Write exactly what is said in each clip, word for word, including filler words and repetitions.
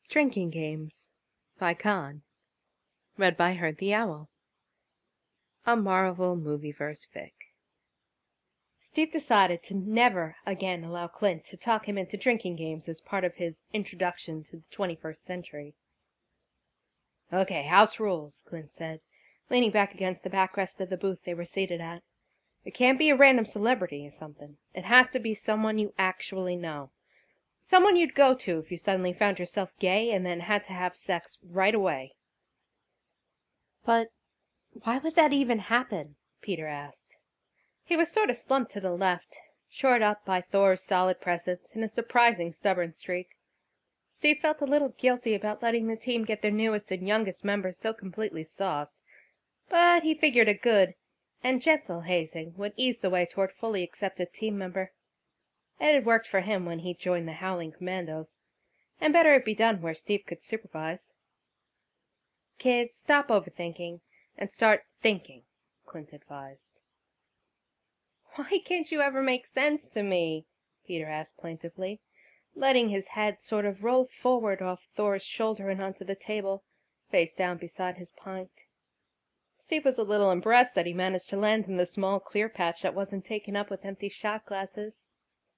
Drinking Games by Khan. Read by Herd the Owl. A Marvel Movieverse fic. Steve decided to never again allow Clint to talk him into drinking games as part of his introduction to the twenty-first century. Okay, house rules, Clint said, leaning back against the backrest of the booth they were seated at. It can't be a random celebrity or something. It has to be someone you actually know. Someone you'd go to if you suddenly found yourself gay and then had to have sex right away. But why would that even happen? Peter asked. He was sort of slumped to the left, shored up by Thor's solid presence and a surprising stubborn streak. Steve felt a little guilty about letting the team get their newest and youngest members so completely sauced, but he figured a good and gentle hazing would ease the way toward fully accepted team member. It had worked for him when he joined the Howling Commandos, and better it be done where Steve could supervise. Kids, stop overthinking and start thinking, Clint advised. Why can't you ever make sense to me? Peter asked plaintively, letting his head sort of roll forward off Thor's shoulder and onto the table, face down beside his pint. Steve was a little impressed that he managed to land in the small clear patch that wasn't taken up with empty shot glasses.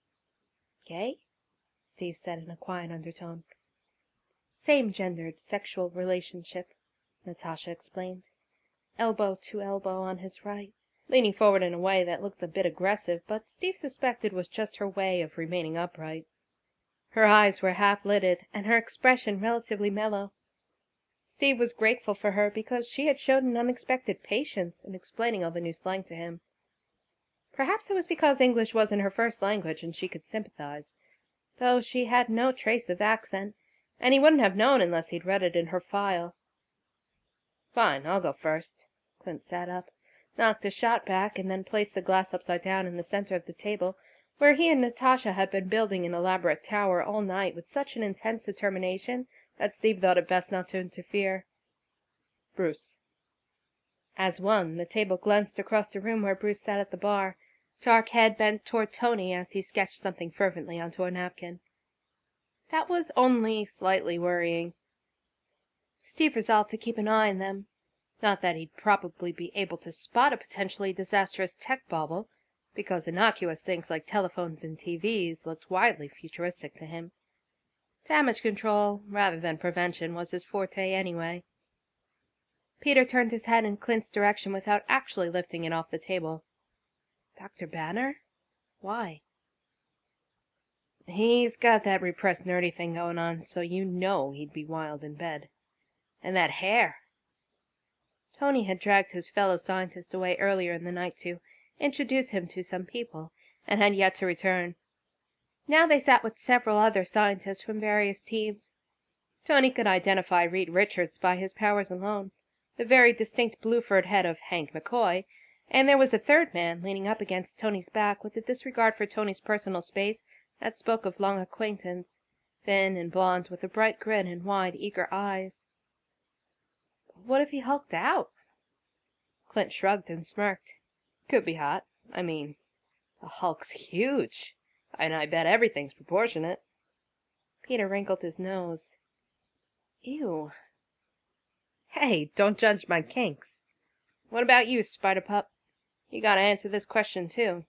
Gay? Steve said in a quiet undertone. Same-gendered sexual relationship, Natasha explained, elbow to elbow on his right, leaning forward in a way that looked a bit aggressive, but Steve suspected was just her way of remaining upright. Her eyes were half-lidded, and her expression relatively mellow. Steve was grateful for her because she had showed an unexpected patience in explaining all the new slang to him. Perhaps it was because English wasn't her first language and she could sympathize, though she had no trace of accent, and he wouldn't have known unless he'd read it in her file. Fine, I'll go first. Clint sat up, knocked a shot back, and then placed the glass upside down in the center of the table, where he and Natasha had been building an elaborate tower all night with such an intense determination that Steve thought it best not to interfere. Bruce. As one, the table glanced across the room where Bruce sat at the bar, dark head bent toward Tony as he sketched something fervently onto a napkin. That was only slightly worrying. Steve resolved to keep an eye on them. Not that he'd probably be able to spot a potentially disastrous tech bauble, because innocuous things like telephones and T Vs looked wildly futuristic to him. Damage control, rather than prevention, was his forte anyway. Peter turned his head in Clint's direction without actually lifting it off the table. Doctor Banner? Why? He's got that repressed nerdy thing going on, so you know he'd be wild in bed. And that hair! Tony had dragged his fellow scientist away earlier in the night to introduce him to some people, and had yet to return. Now they sat with several other scientists from various teams. Tony could identify Reed Richards by his powers alone, the very distinct blue-furred head of Hank McCoy, and there was a third man leaning up against Tony's back with a disregard for Tony's personal space that spoke of long acquaintance, thin and blond with a bright grin and wide, eager eyes. But what if he hulked out? Clint shrugged and smirked. Could be hot. I mean, the Hulk's huge, and I bet everything's proportionate. Peter wrinkled his nose. Ew. Hey, don't judge my kinks. What about you, Spider-Pup? You gotta answer this question, too.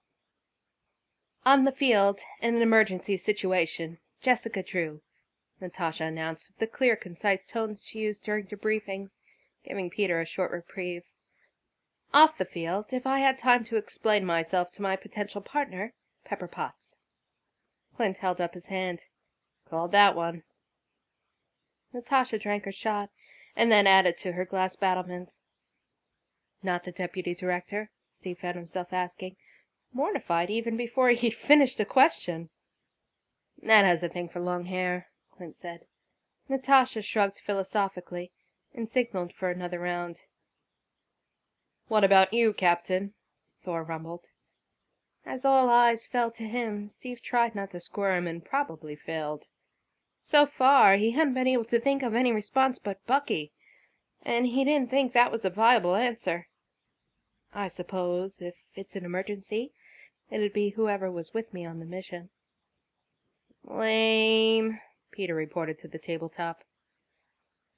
On the field, in an emergency situation, Jessica Drew, Natasha announced with the clear, concise tones she used during debriefings, giving Peter a short reprieve. Off the field, if I had time to explain myself to my potential partner, Pepper Potts. Clint held up his hand. Called that one. Natasha drank her shot, and then added to her glass battlements. Not the deputy director? Steve found himself asking, mortified even before he'd finished the question. That has a thing for long hair, Clint said. Natasha shrugged philosophically and signaled for another round. What about you, Captain? Thor rumbled. As all eyes fell to him, Steve tried not to squirm and probably failed. So far, he hadn't been able to think of any response but Bucky, and he didn't think that was a viable answer. I suppose, if it's an emergency, it'd be whoever was with me on the mission. Lame, Peter reported to the tabletop.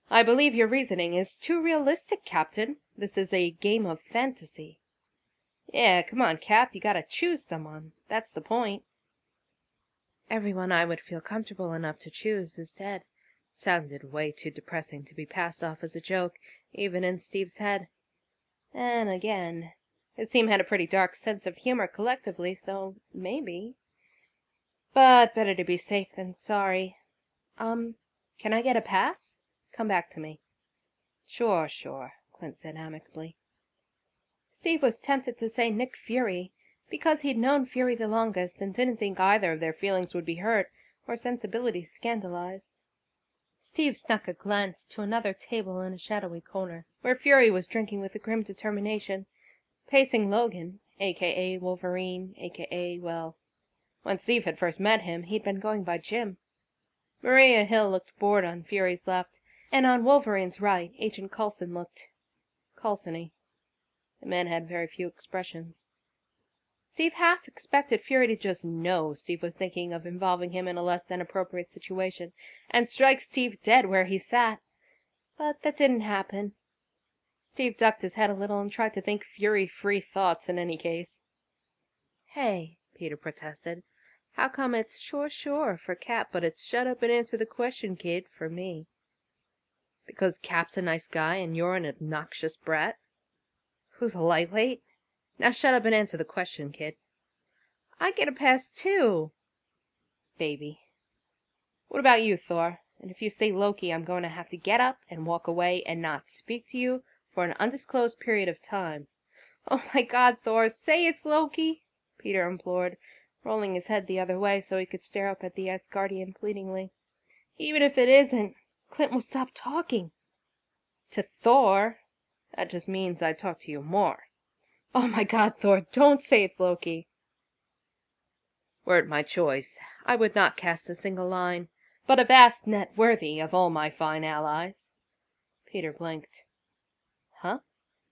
I believe your reasoning is too realistic, Captain. This is a game of fantasy. Yeah, come on, Cap, you gotta choose someone. That's the point. Everyone I would feel comfortable enough to choose is dead. Sounded way too depressing to be passed off as a joke, even in Steve's head. And again, his team had a pretty dark sense of humor collectively, so maybe. But better to be safe than sorry. Um, can I get a pass? Come back to me. Sure, sure, Clint said amicably. Steve was tempted to say Nick Fury, because he'd known Fury the longest and didn't think either of their feelings would be hurt or sensibilities scandalized. Steve snuck a glance to another table in a shadowy corner, where Fury was drinking with a grim determination, pacing Logan, a k a. Wolverine, a k a, well, when Steve had first met him, he'd been going by Jim. Maria Hill looked bored on Fury's left, and on Wolverine's right, Agent Coulson looked Coulson-y. The man had very few expressions. Steve half expected Fury to just know Steve was thinking of involving him in a less than appropriate situation, and strike Steve dead where he sat. But that didn't happen. Steve ducked his head a little and tried to think Fury-free thoughts in any case. Hey, Peter protested. How come it's sure sure for Cap, but it's shut up and answer the question, kid, for me? Because Cap's a nice guy and you're an obnoxious brat? Who's a lightweight? Now shut up and answer the question, kid. I get a pass too. Baby. What about you, Thor? And if you say Loki, I'm going to have to get up and walk away and not speak to you for an undisclosed period of time. Oh my God, Thor, say it's Loki, Peter implored, rolling his head the other way so he could stare up at the Asgardian pleadingly. Even if it isn't, Clint will stop talking. To Thor? That just means I'd talk to you more. Oh my God, Thor, don't say it's Loki. Were it my choice, I would not cast a single line, but a vast net worthy of all my fine allies. Peter blinked. Huh?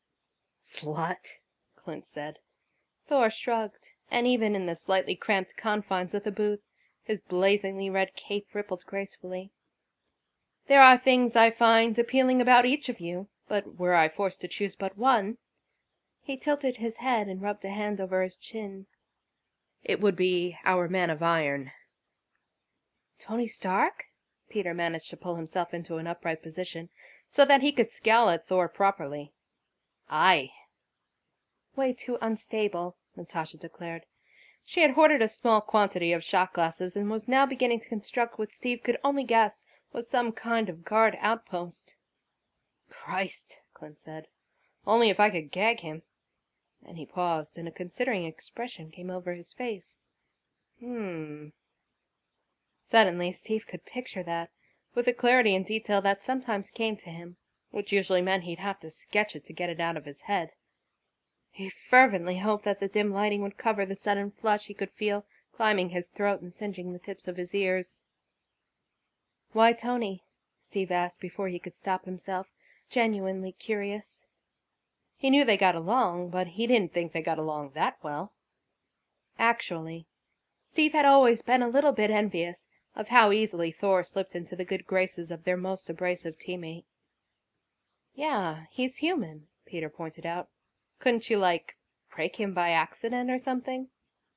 Slut, Clint said. Thor shrugged, and even in the slightly cramped confines of the booth, his blazingly red cape rippled gracefully. There are things I find appealing about each of you, but were I forced to choose but one— He tilted his head and rubbed a hand over his chin. It would be our Man of Iron. Tony Stark? Peter managed to pull himself into an upright position so that he could scowl at Thor properly. Aye. Way too unstable, Natasha declared. She had hoarded a small quantity of shot glasses and was now beginning to construct what Steve could only guess was some kind of guard outpost. Christ, Clint said. Only if I could gag him. And he paused, and a considering expression came over his face. Hmm. Suddenly, Steve could picture that, with a clarity and detail that sometimes came to him, which usually meant he'd have to sketch it to get it out of his head. He fervently hoped that the dim lighting would cover the sudden flush he could feel climbing his throat and singeing the tips of his ears. Why Tony? Steve asked before he could stop himself, genuinely curious. He knew they got along, but he didn't think they got along that well. Actually, Steve had always been a little bit envious of how easily Thor slipped into the good graces of their most abrasive teammate. Yeah, he's human, Peter pointed out. Couldn't you, like, break him by accident or something?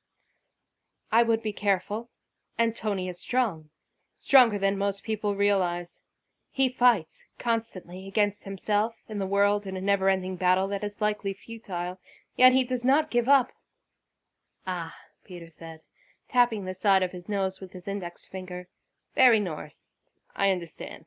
I would be careful. And Tony is strong. Stronger than most people realize. He fights, constantly, against himself and the world in a never-ending battle that is likely futile, yet he does not give up. Ah, Peter said, tapping the side of his nose with his index finger. Very Norse. I understand.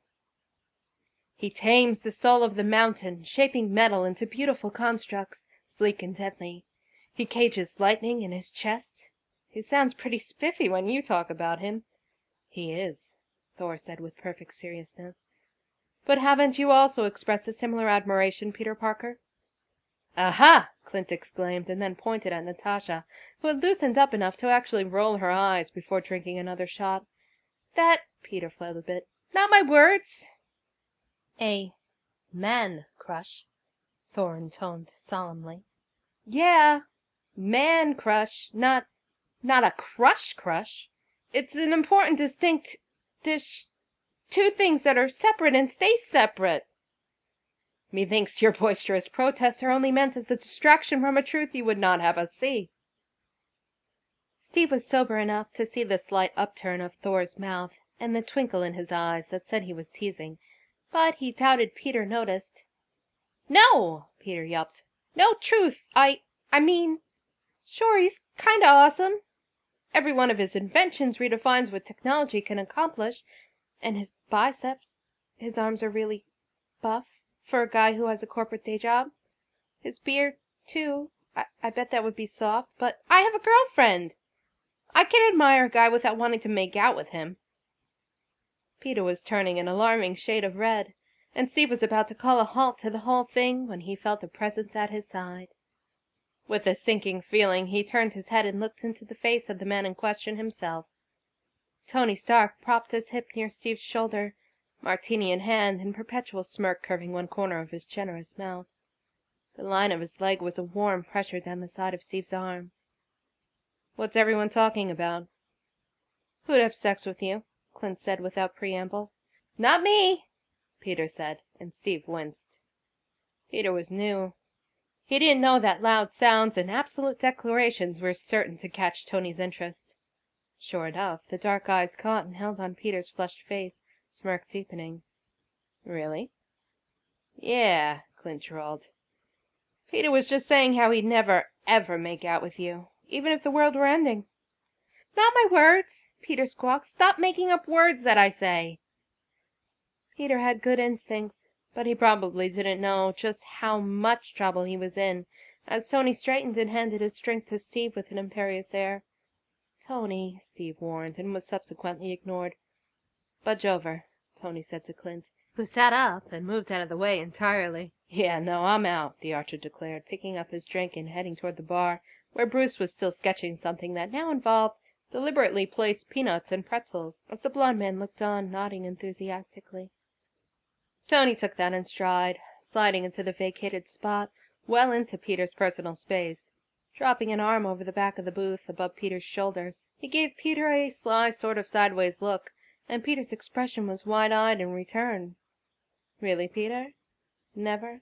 He tames the soul of the mountain, shaping metal into beautiful constructs, sleek and deadly. He cages lightning in his chest. He sounds pretty spiffy when you talk about him. He is, Thor said with perfect seriousness. But haven't you also expressed a similar admiration, Peter Parker? Aha! Clint exclaimed, and then pointed at Natasha, who had loosened up enough to actually roll her eyes before drinking another shot. That, Peter flailed a bit, not my words. A man-crush, Thor intoned solemnly. Yeah, man-crush, not, not a crush-crush. It's an important distinct dish... two things that are separate and stay separate. Methinks your boisterous protests are only meant as a distraction from a truth you would not have us see. Steve was sober enough to see the slight upturn of Thor's mouth and the twinkle in his eyes that said he was teasing, but he doubted Peter noticed. No, Peter yelped. No truth. I, I mean, sure, he's kinda awesome. Every one of his inventions redefines what technology can accomplish, and his biceps, his arms are really buff for a guy who has a corporate day job. His beard, too, I, I bet that would be soft, but I have a girlfriend. I can admire a guy without wanting to make out with him. Peter was turning an alarming shade of red, and Steve was about to call a halt to the whole thing when he felt a presence at his side. With a sinking feeling, he turned his head and looked into the face of the man in question himself. Tony Stark propped his hip near Steve's shoulder, martini in hand and perpetual smirk curving one corner of his generous mouth. The line of his leg was a warm pressure down the side of Steve's arm. What's everyone talking about? Who'd have sex with you? Clint said without preamble. Not me, Peter said, and Steve winced. Peter was new. He didn't know that loud sounds and absolute declarations were certain to catch Tony's interest. Sure enough, the dark eyes caught and held on Peter's flushed face, smirk deepening. Really? Yeah, Clint drawled. Peter was just saying how he'd never, ever make out with you, even if the world were ending. Not my words, Peter squawked. Stop making up words that I say. Peter had good instincts, but he probably didn't know just how much trouble he was in, as Tony straightened and handed his drink to Steve with an imperious air. Tony, Steve warned, and was subsequently ignored. Budge over, Tony said to Clint, who sat up and moved out of the way entirely. Yeah, no, I'm out, the archer declared, picking up his drink and heading toward the bar, where Bruce was still sketching something that now involved deliberately placed peanuts and pretzels, as the blond man looked on, nodding enthusiastically. Tony took that in stride, sliding into the vacated spot well into Peter's personal space. Dropping an arm over the back of the booth above Peter's shoulders, he gave Peter a sly sort of sideways look, and Peter's expression was wide-eyed in return. Really, Peter? Never?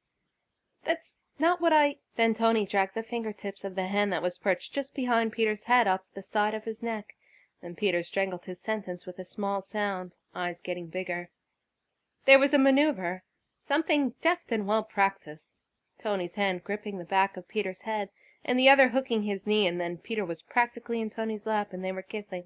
That's not what I... Then Tony dragged the fingertips of the hand that was perched just behind Peter's head up the side of his neck, and Peter strangled his sentence with a small sound, eyes getting bigger. There was a maneuver, something deft and well-practiced. Tony's hand gripping the back of Peter's head, and the other hooking his knee, and then Peter was practically in Tony's lap, and they were kissing.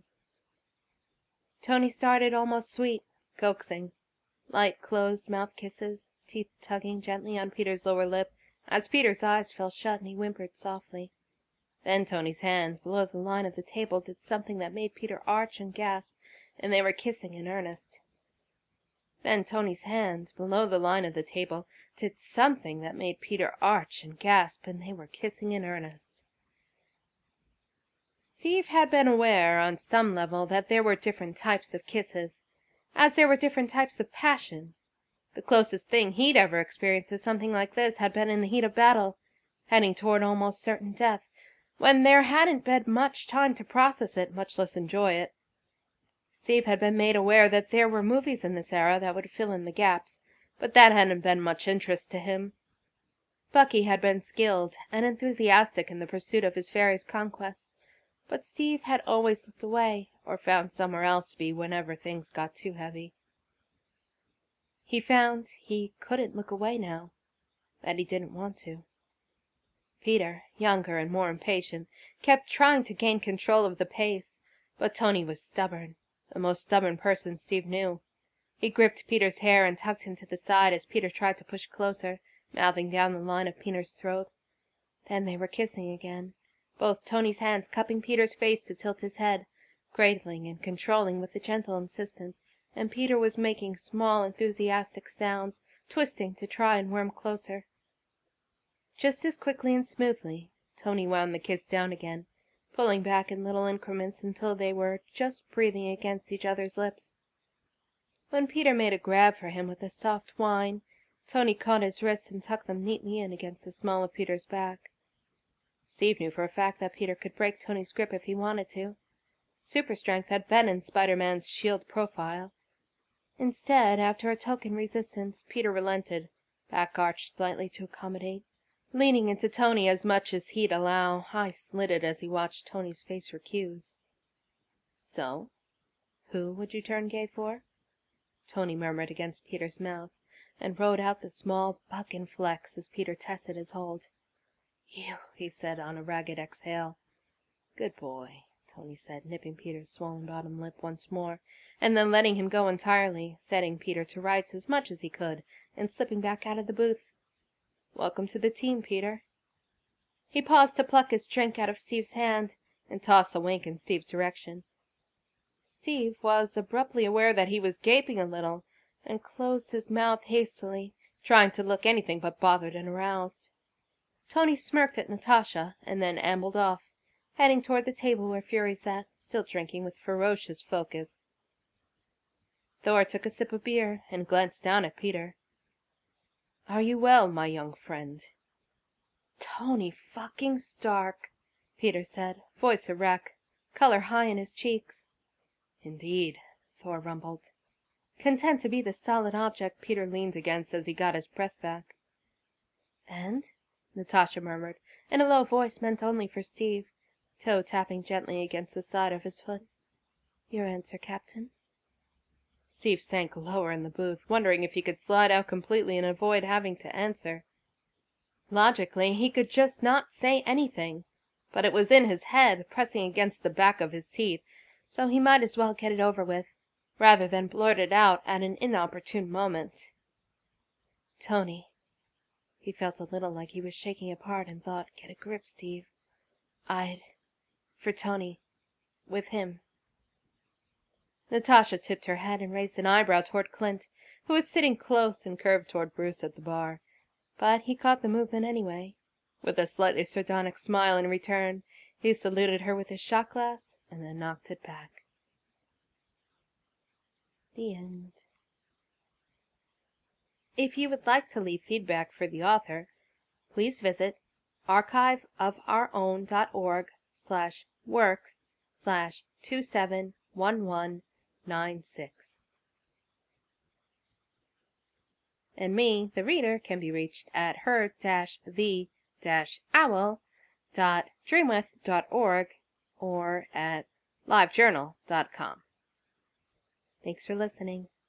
Tony started almost sweet, coaxing. Light, closed-mouth kisses, teeth tugging gently on Peter's lower lip, as Peter's eyes fell shut and he whimpered softly. Then Tony's hand, below the line of the table, did something that made Peter arch and gasp, and they were kissing in earnest. Then Tony's hand, below the line of the table, did something that made Peter arch and gasp, and they were kissing in earnest. Steve had been aware, on some level, that there were different types of kisses, as there were different types of passion. The closest thing he'd ever experienced of something like this had been in the heat of battle, heading toward almost certain death, when there hadn't been much time to process it, much less enjoy it. Steve had been made aware that there were movies in this era that would fill in the gaps, but that hadn't been much interest to him. Bucky had been skilled and enthusiastic in the pursuit of his various conquests, but Steve had always looked away, or found somewhere else to be whenever things got too heavy. He found he couldn't look away now, that he didn't want to. Peter, younger and more impatient, kept trying to gain control of the pace, but Tony was stubborn, the most stubborn person Steve knew. He gripped Peter's hair and tugged him to the side as Peter tried to push closer, mouthing down the line of Peter's throat. Then they were kissing again, both Tony's hands cupping Peter's face to tilt his head, cradling and controlling with a gentle insistence, and Peter was making small, enthusiastic sounds, twisting to try and worm closer. Just as quickly and smoothly, Tony wound the kiss down again, pulling back in little increments until they were just breathing against each other's lips. When Peter made a grab for him with a soft whine, Tony caught his wrists and tucked them neatly in against the small of Peter's back. Steve knew for a fact that Peter could break Tony's grip if he wanted to. Super strength had been in Spider-Man's shield profile. Instead, after a token resistance, Peter relented, back arched slightly to accommodate, leaning into Tony as much as he'd allow, eyes slitted as he watched Tony's face for cues. So, who would you turn gay for? Tony murmured against Peter's mouth, and rode out the small buck inflex as Peter tested his hold. You, he said on a ragged exhale. Good boy, Tony said, nipping Peter's swollen bottom lip once more, and then letting him go entirely, setting Peter to rights as much as he could, and slipping back out of the booth. Welcome to the team, Peter. He paused to pluck his drink out of Steve's hand, and toss a wink in Steve's direction. Steve was abruptly aware that he was gaping a little, and closed his mouth hastily, trying to look anything but bothered and aroused. Tony smirked at Natasha, and then ambled off, heading toward the table where Fury sat, still drinking with ferocious focus. Thor took a sip of beer, and glanced down at Peter. Are you well, my young friend? Tony fucking Stark, Peter said, voice a wreck, color high in his cheeks. Indeed, Thor rumbled. Content to be the solid object Peter leaned against as he got his breath back. And? Natasha murmured, in a low voice meant only for Steve, toe tapping gently against the side of his foot. Your answer, Captain? Steve sank lower in the booth, wondering if he could slide out completely and avoid having to answer. Logically, he could just not say anything, but it was in his head, pressing against the back of his teeth, so he might as well get it over with, rather than blurt it out at an inopportune moment. Tony. He felt a little like he was shaking apart and thought, get a grip, Steve. I'd... for Tony. With him. Natasha tipped her head and raised an eyebrow toward Clint, who was sitting close and curved toward Bruce at the bar. But he caught the movement anyway. With a slightly sardonic smile in return, he saluted her with his shot glass and then knocked it back. The end. If you would like to leave feedback for the author, please visit archiveofourown.org slash works slash two seven one one nine six. And me, the reader, can be reached at her-the-owl dot dreamwith dot org or at livejournal dot com. Thanks for listening.